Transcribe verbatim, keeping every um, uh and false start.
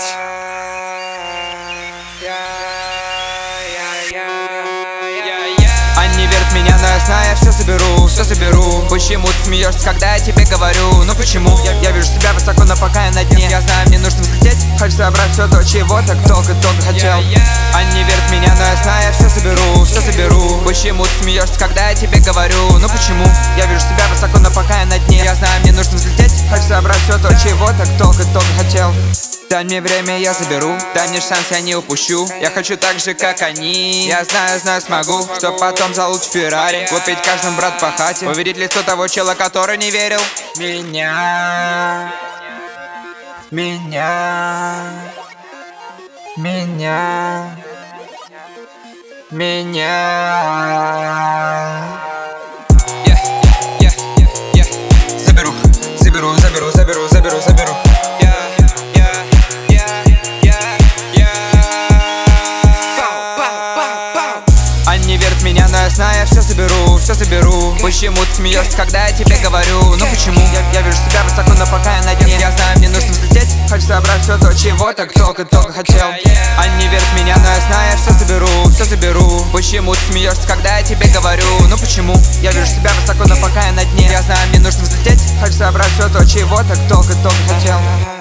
блять. Они верят в меня, но я знаю, я все соберу, все соберу. Почему ты смеешься, когда я тебе говорю? Ну почему? Я, я вижу себя высоко, но пока я на дне. Я знаю, мне нужно взлететь. Хочу собрать все то, чего так только-только хотел. Они верят в меня, но я знаю, я все соберу, все соберу. Почему ты смеешься, когда я тебе говорю? Ну почему? Я вижу себя высоко, но пока я на дне. Я знаю, мне нужно взлететь. Хочу собрать все то, чего так только-только хотел. Дай мне время, я заберу. Дай мне шанс, я не упущу. Я хочу так же, как они. Я знаю, знаю, смогу. Чтоб потом залуть Феррари. Купить каждому брат по хате. Увидеть лицо того чела, который не верил в меня. Меня. Меня. Меня. Yeah, yeah, yeah, yeah. Заберу, заберу, заберу, заберу, заберу, заберу. Они верят в меня, но я знаю, я все соберу, все соберу. Почему ты смеешься, когда я тебе говорю? Ну почему? Я, я вижу себя высоко, но пока я на дне. Я знаю, мне нужно взлететь. Хочу собрать все то, чего так только-только хотел. Они верят в меня, но я знаю, я все соберу, все соберу. Почему ты смеешься, когда я тебе говорю? Ну почему? Я вижу себя высоко, но пока я на дне. Я знаю, мне нужно взлететь. Хочу собрать все то, чего так только-только хотел.